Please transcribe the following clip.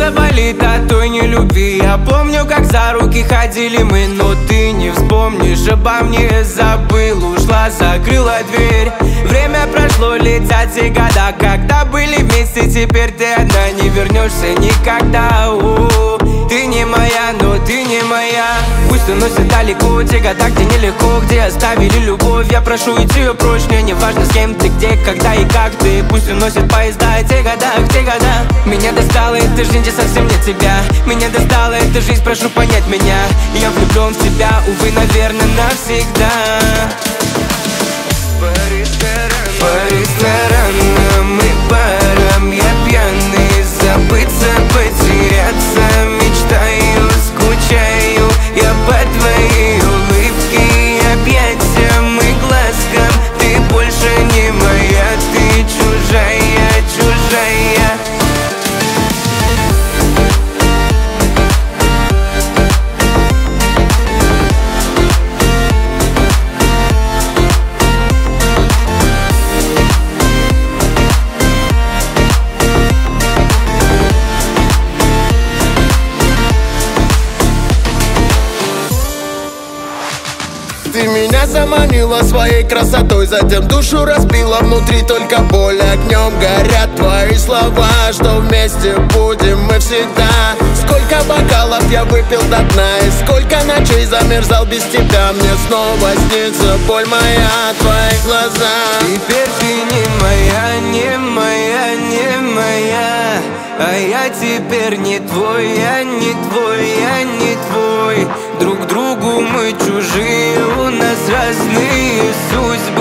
сердце болит от той нелюбви. Я помню, как за руки ходили мы, но ты не вспомнишь обо мне. Забыл, ушла, закрыла дверь. Время прошло, летят все года. Когда были вместе, теперь ты одна. Не вернешься никогда. Ты не моя, но ты не моя. Пусть уносит далеко те года, где нелегко, где оставили любовь. Я прошу идти ее прочь, мне не важно, с кем ты, где, когда и как ты. Пусть уносит поезда те года, те года. Меня достала эта жизнь, где совсем нет тебя. Меня достала эта жизнь, прошу понять меня. Я влюблен в тебя, увы, наверное, навсегда. По ресторанам и барам я пьяный, забыться, потеряться. Мечтаю, скучаю я по твоей улыбке, объятиям и глазкам. Ты больше не моя, ты чужая, чужая. Ты меня заманила своей красотой, затем душу разбила, внутри только боль. Огнем горят твои слова, что вместе будем мы всегда. Сколько бокалов я выпил до дна, и сколько ночей замерзал без тебя. Мне снова снится боль моя в твоих глазах. Теперь ты не моя, не моя, не моя. А я теперь не твой, я не твой, я не твой. Друг другу мы чужие, у нас разные судьбы.